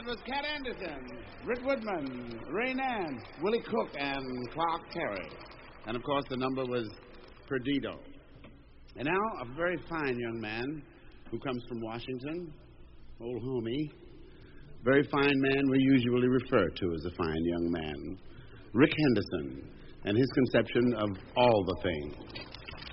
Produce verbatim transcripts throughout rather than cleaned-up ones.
That was Cat Anderson, Rick Woodman, Ray Nance, Willie Cook, and Clark Terry. And, of course, the number was Perdido. And now, a very fine young man who comes from Washington, old homie. Very fine man we usually refer to as a fine young man. Rick Henderson and his conception of all the things.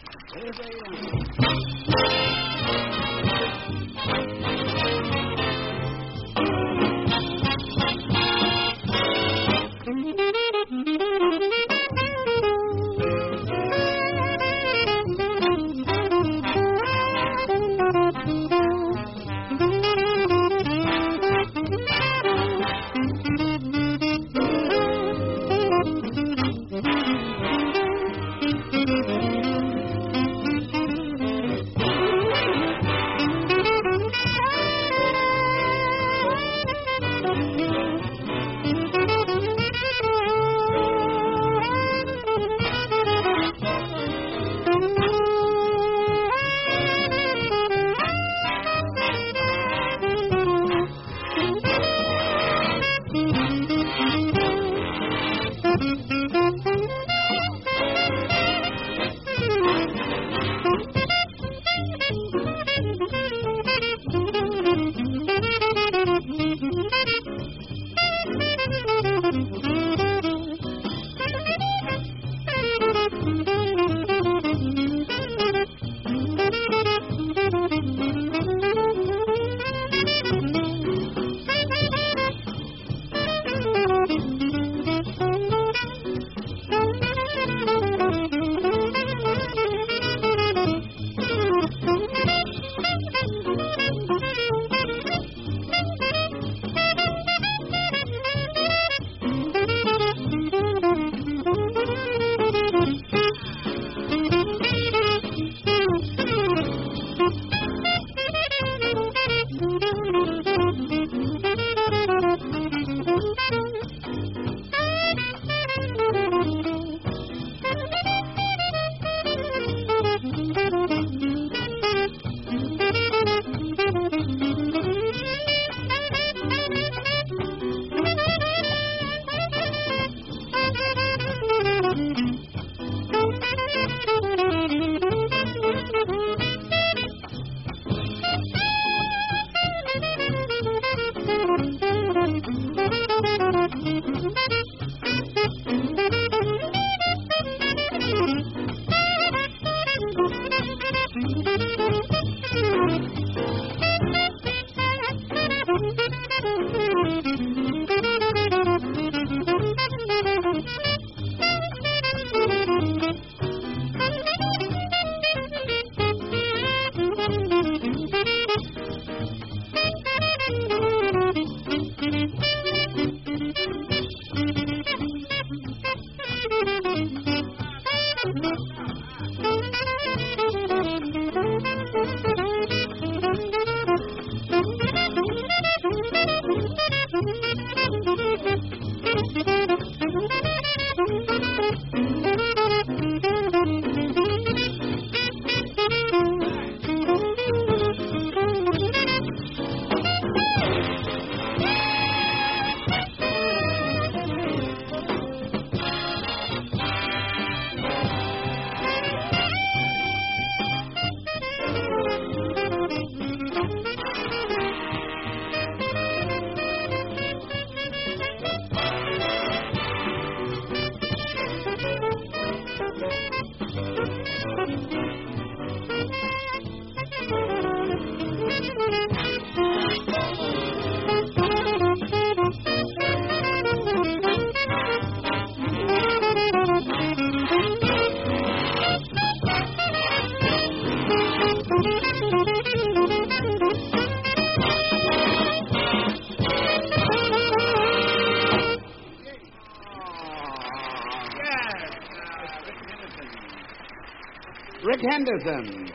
Rick Henderson.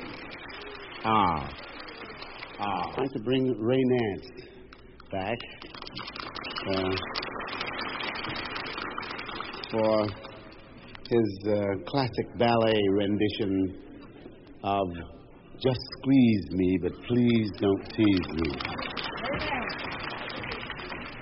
Ah. Ah. I'd like to bring Ray Nance back uh, for his uh, classic ballet rendition of Just Squeeze Me, but Please Don't Tease Me.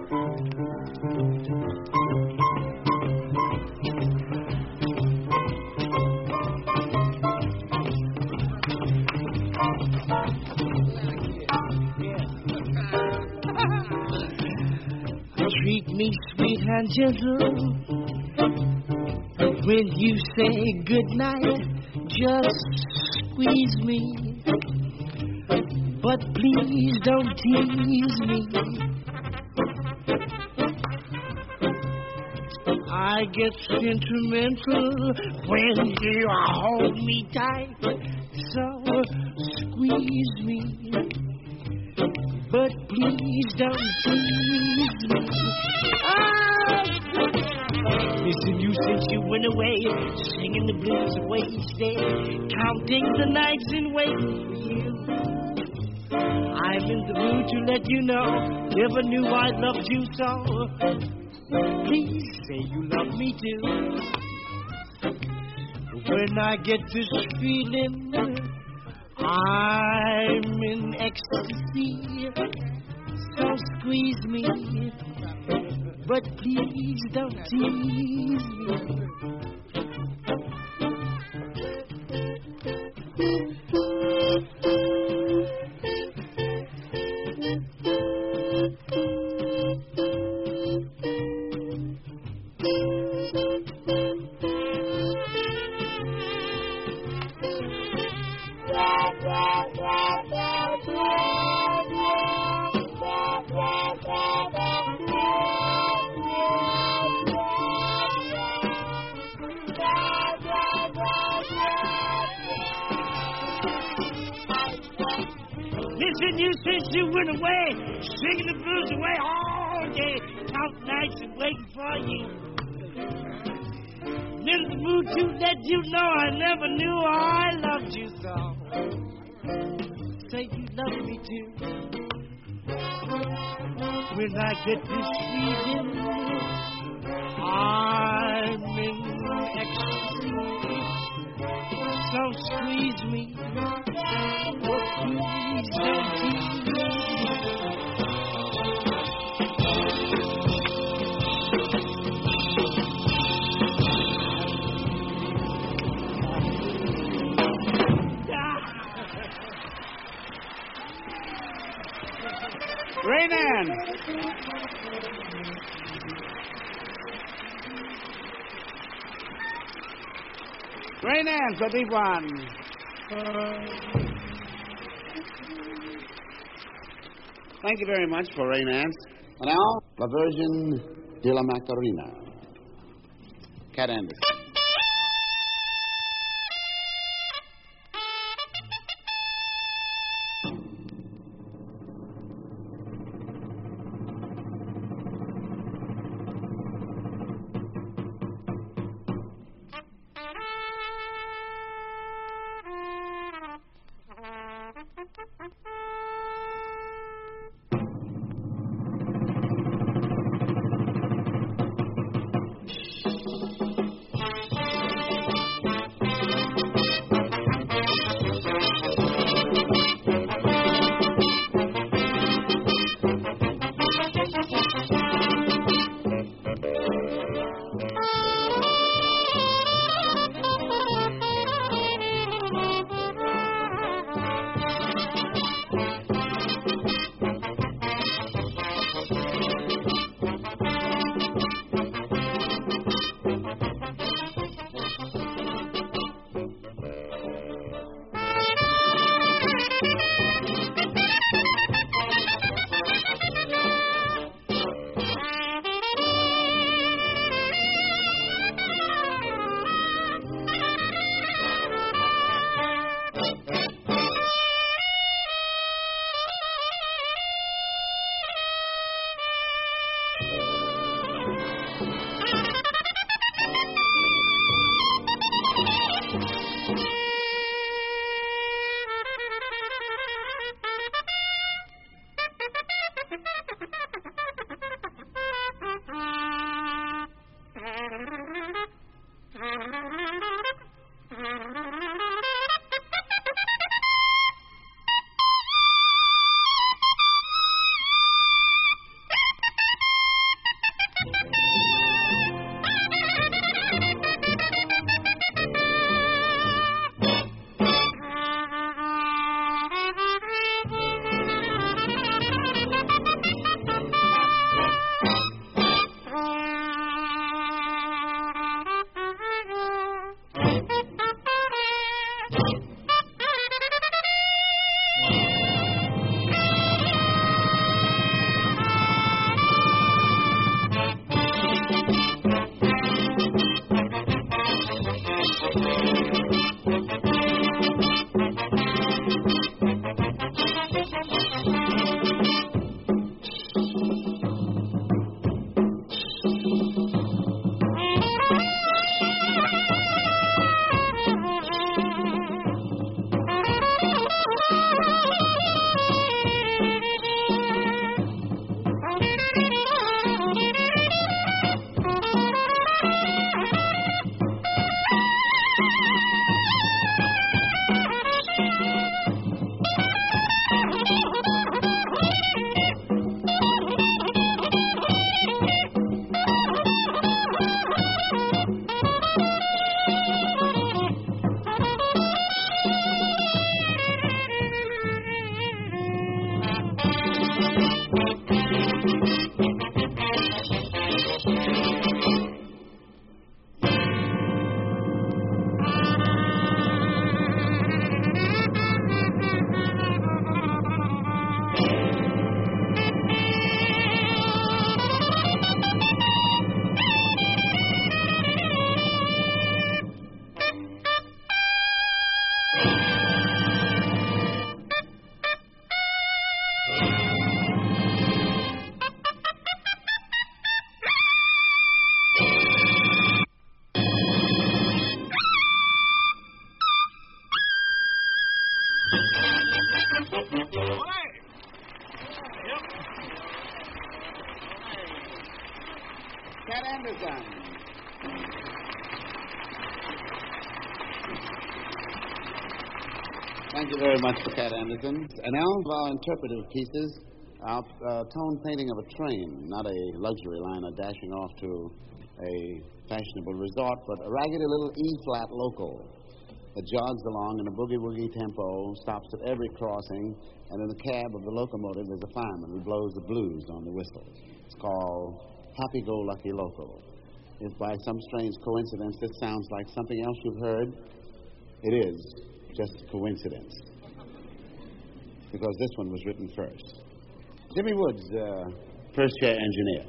Treat me sweet and gentle. When you say goodnight, just squeeze me. But please don't tease me. I get sentimental when you hold me tight. So squeeze me. But please don't tease me. Ah! Missing you since you went away, singing the blues of wasted, counting the nights and waiting for you. I'm in the mood to let you know, never knew I loved you so. Please say you love me too. When I get this feeling, I'm in ecstasy, so squeeze me, but please don't tease me. Missing you since you went away, singing the blues away all day, count nights and waiting for you. In the mood to let you know I never knew I loved you so. Say you love me too. When I get this feeling, I'm in ecstasy. So squeeze me, but please don't tease me. Raynan. Raynan, the big one. Thank you very much for Raynan. And now, La Virgin de la Macarena. Cat Anderson. Cat Anderson. Thank you very much for Cat Anderson. And now, of our interpretive pieces, our uh, tone painting of a train, not a luxury liner dashing off to a fashionable resort, but a raggedy little E-flat local that jogs along in a boogie-woogie tempo, stops at every crossing, and in the cab of the locomotive there's a fireman who blows the blues on the whistle. It's called Happy-Go-Lucky Local. If by some strange coincidence this sounds like something else you've heard, it is just coincidence. Because this one was written first. Jimmy Woods, uh, first chair engineer.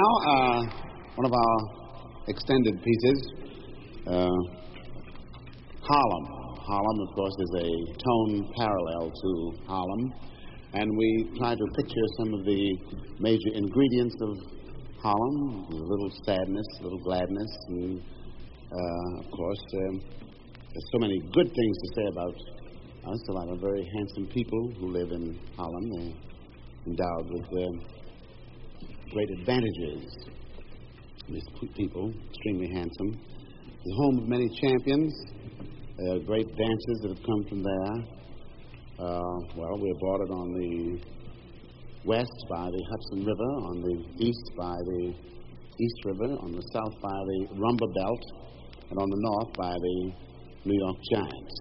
now, uh, one of our extended pieces, uh, Harlem. Harlem, of course, is a tone parallel to Harlem, and we try to picture some of the major ingredients of Harlem, a little sadness, a little gladness, and, uh, of course, um, there's so many good things to say about us, a lot of very handsome people who live in Harlem. They're endowed with uh, great advantages. These people, extremely handsome. It's the home of many champions. Uh, great dancers that have come from there. Uh, well, we're bordered on the west by the Hudson River, on the east by the East River, on the south by the Rumba Belt, and on the north by the New York Giants.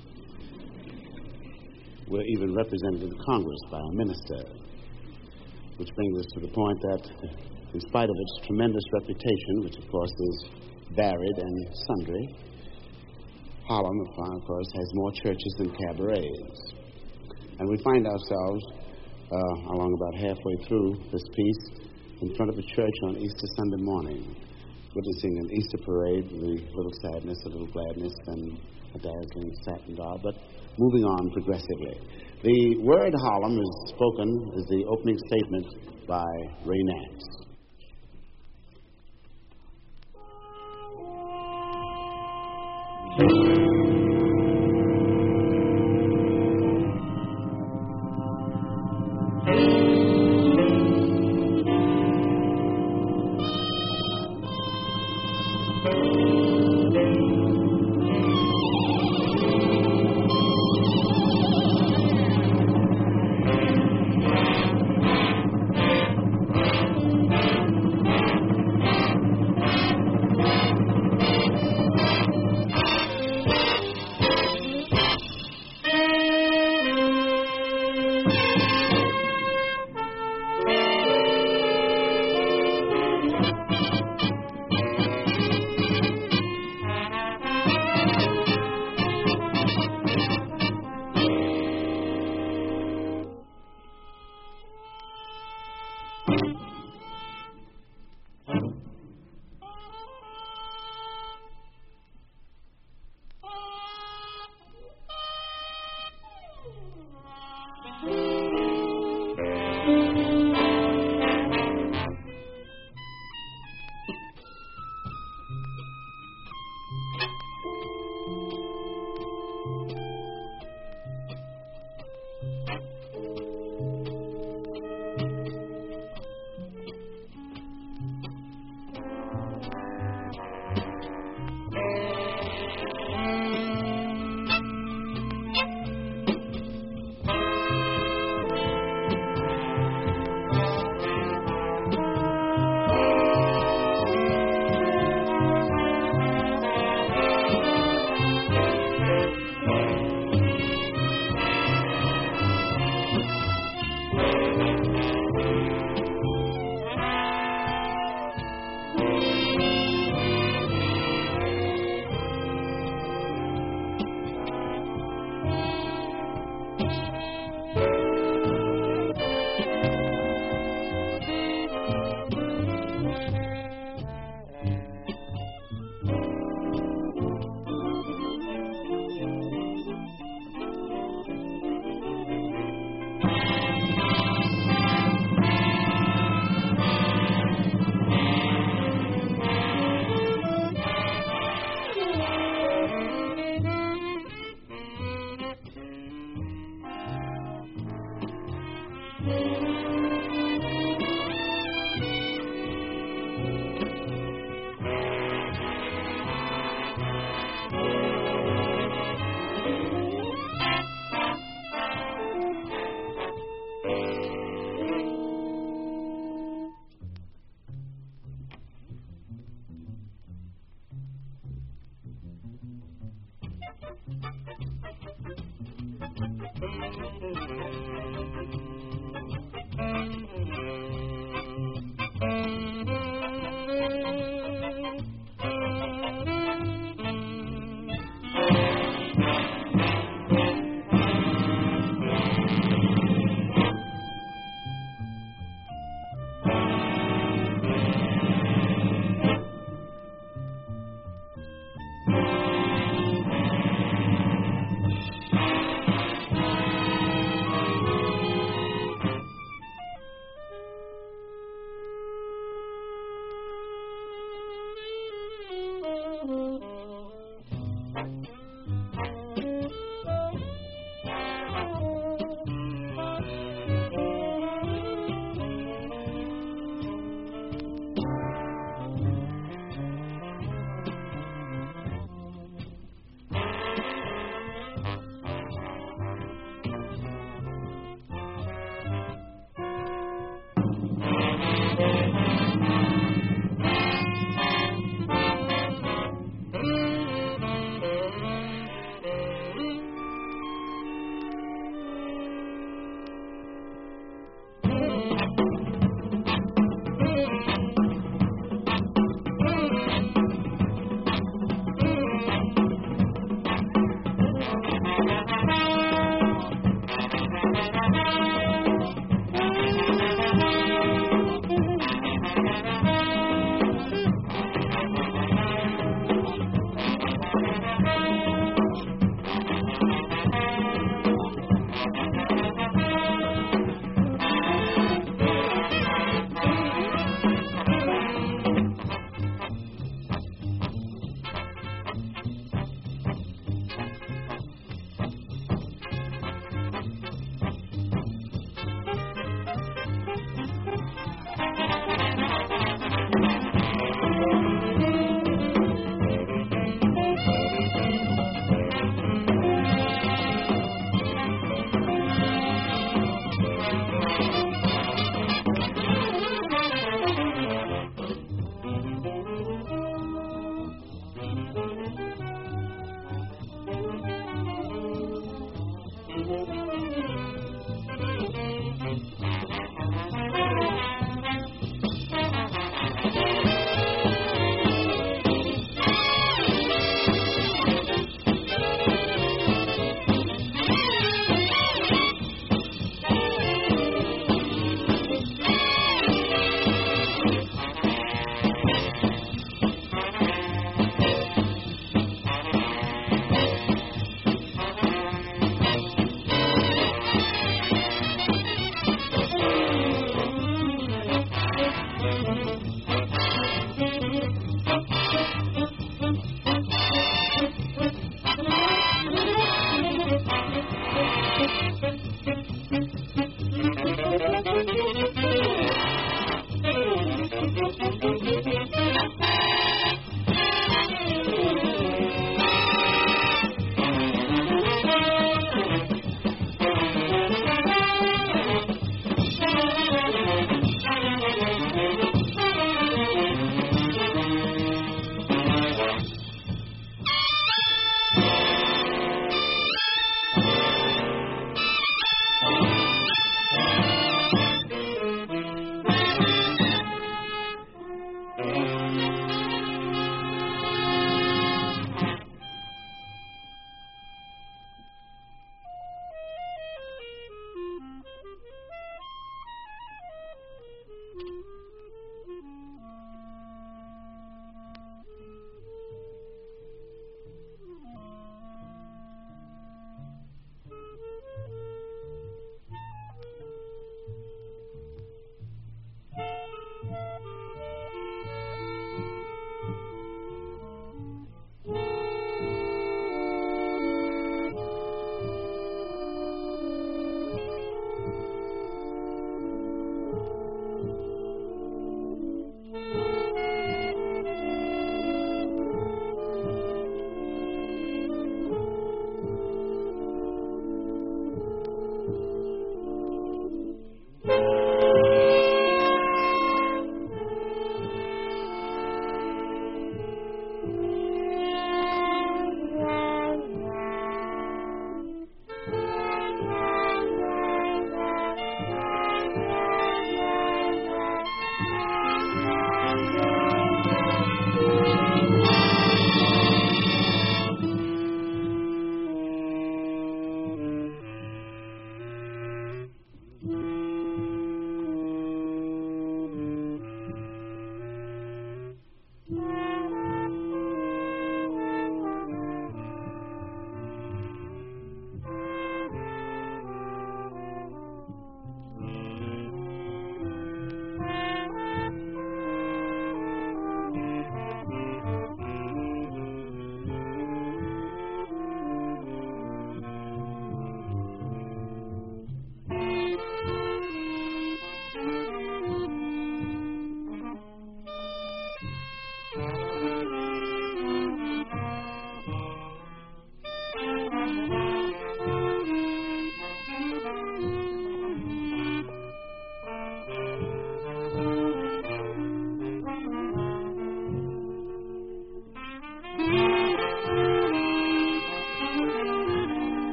We're even represented in Congress by a minister, which brings us to the point that, in spite of its tremendous reputation, which of course is varied and sundry, Harlem, of course, has more churches than cabarets. And we find ourselves, uh, along about halfway through this piece, in front of a church on Easter Sunday morning, witnessing an Easter parade with a little sadness, a little gladness, and a dazzling satin doll, but moving on progressively. The word Harlem is spoken as the opening statement by Ray Nance.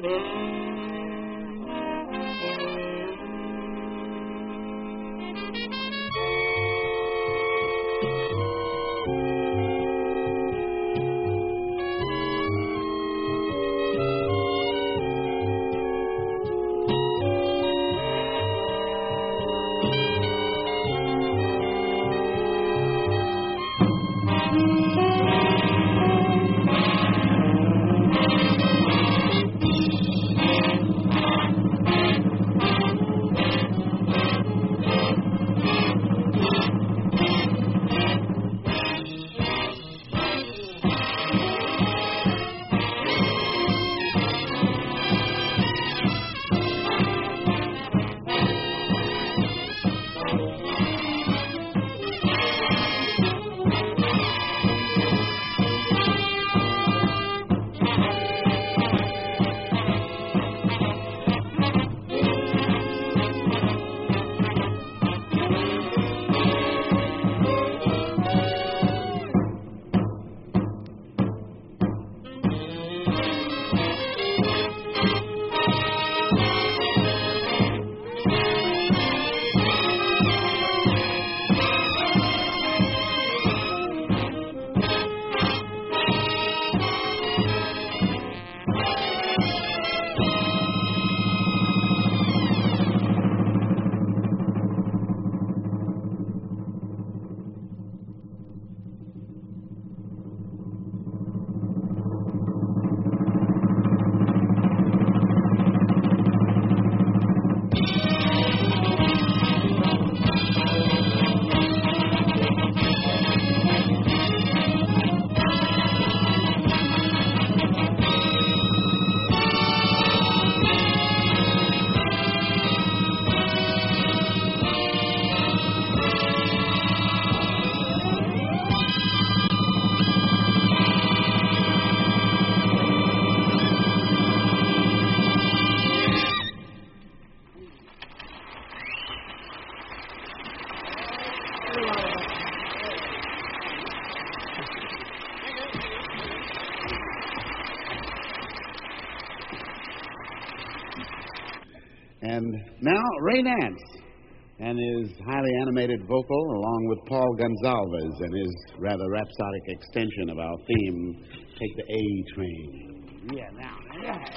And now, Ray Nance and his highly animated vocal, along with Paul Gonsalves and his rather rhapsodic extension of our theme, Take the A Train. Yeah, now. Yeah,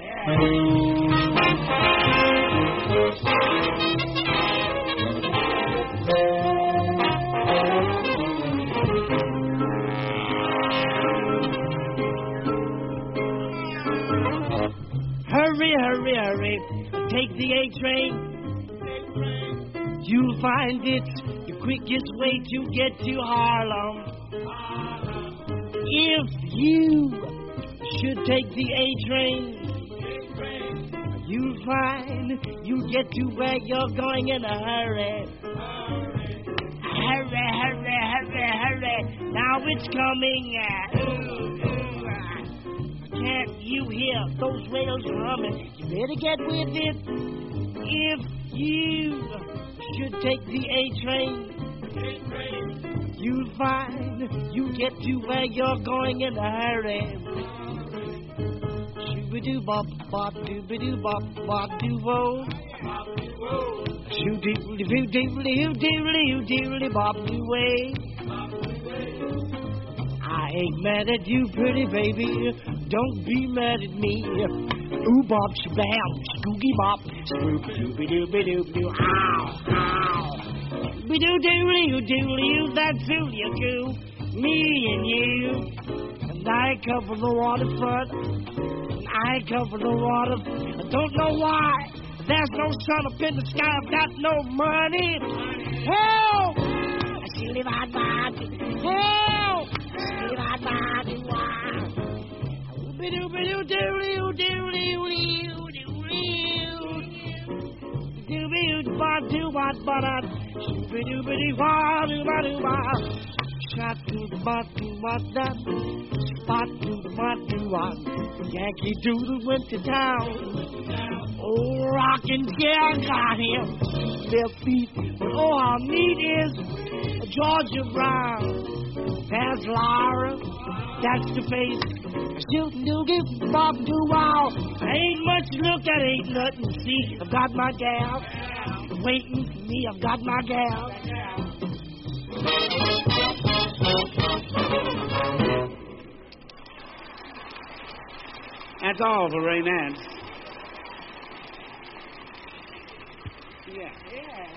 Hurry, hurry, hurry. Take the A train. You'll find it's the quickest way to get to Harlem. If you should take the A train, you'll find you get to where you're going in a hurry. Hurry, hurry, hurry, hurry. Now it's coming. Can't you hear those whales drumming? You better get with it. If you should take the A train, you'll find you get to where you're going in a hurry. Shoo-ba-doo bop bop doo-ba-doo bop bop doo-wo. Shoo-doo-doo-doo-doo-doo-doo-doo bop doo-way. I ain't mad at you, pretty baby. Don't be mad at me. Ooh bop shabam, spooky bop, spook dooby dooby dooby doo. Ow, ow. Be doo doodly doo doodly, that's who you do. Me and you. And I cover the waterfront. And I cover the water. I don't know why. There's no sun up in the sky. I've got no money. Help! I see live out my help! Shot to the bottom, what that? Spot to the bottom, Yankee Doodle went to town. Oh, rockin' chair got him. Their feet, but oh, how neat is Georgia Brown. There's Laura, that's the face. Shoot, do, give, bob, do, wow. Ain't much look at, ain't nothing to see. I've got my gal waiting for me. I've got my gal. That's all for Ray Nance. Yeah. Yeah.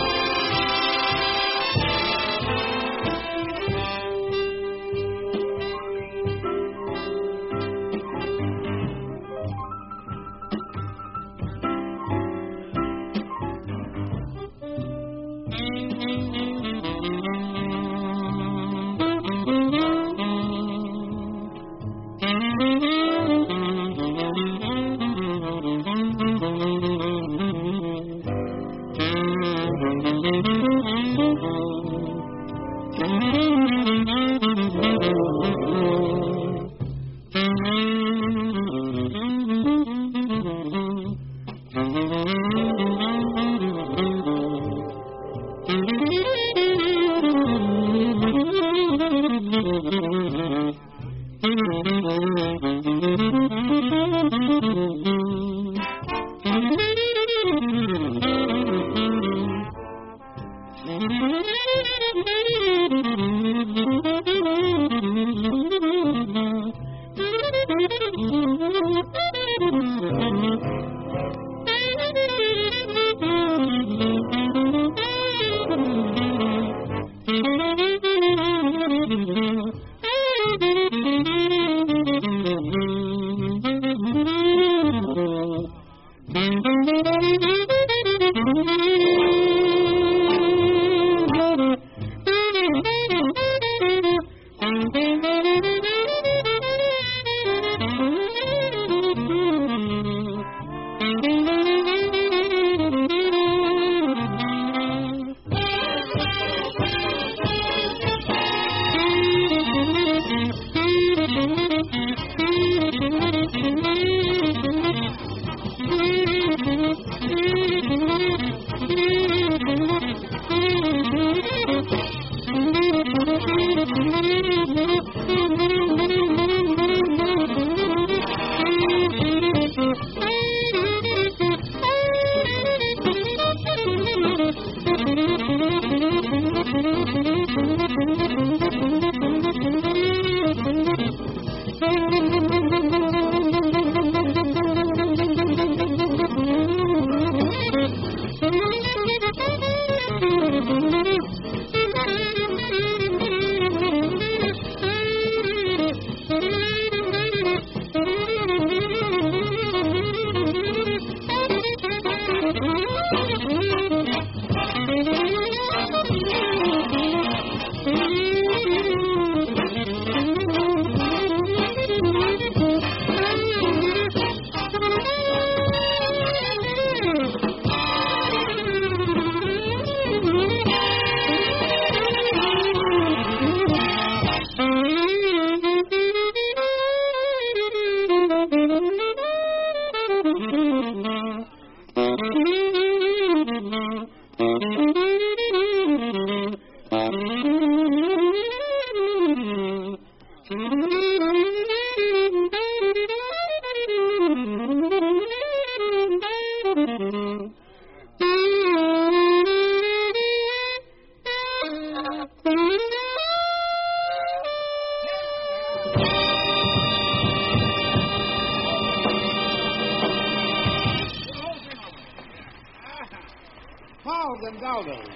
Paul Gonzalez.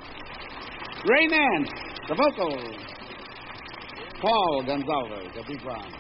Ray Nance, the vocals. Paul Gonzalez, the big round.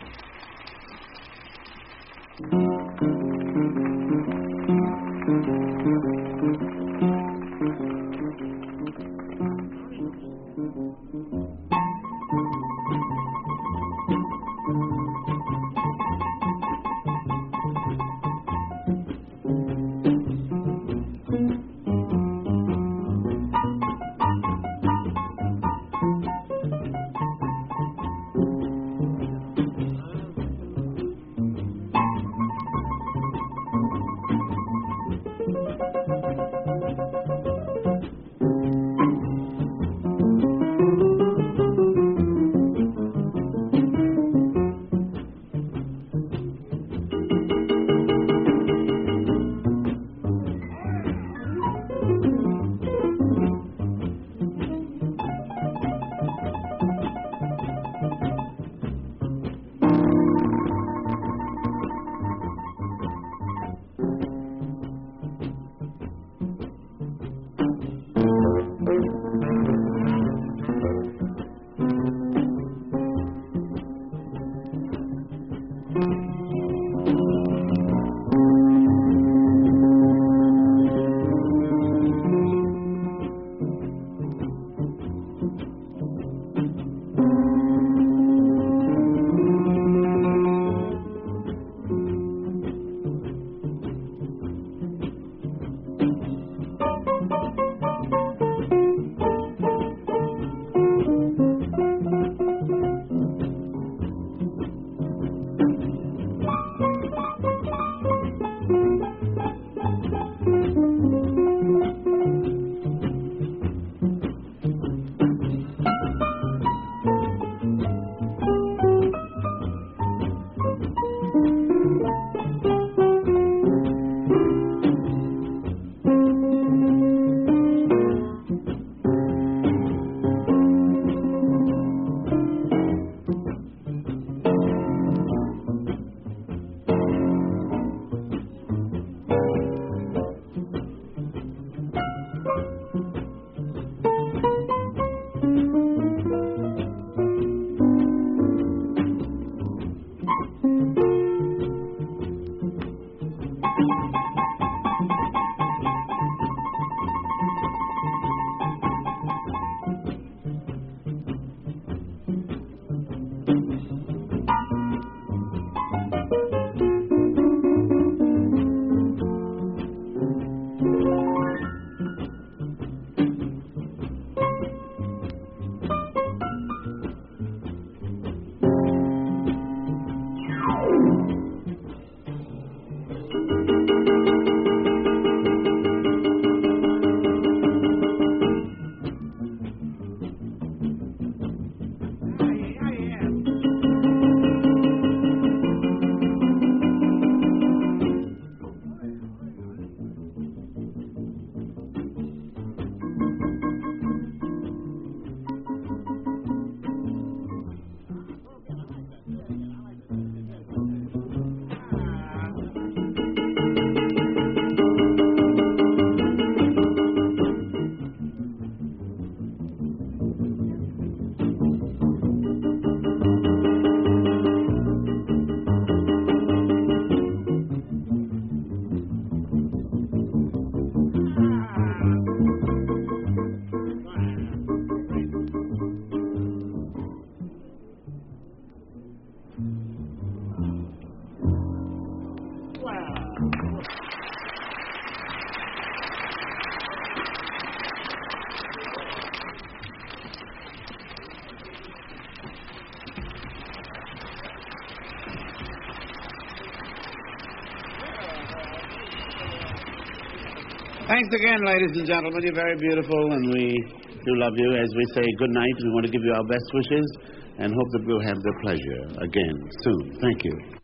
Thanks again, ladies and gentlemen. You're very beautiful, and we do love you. As we say good night, we want to give you our best wishes and hope that we'll have the pleasure again soon. Thank you.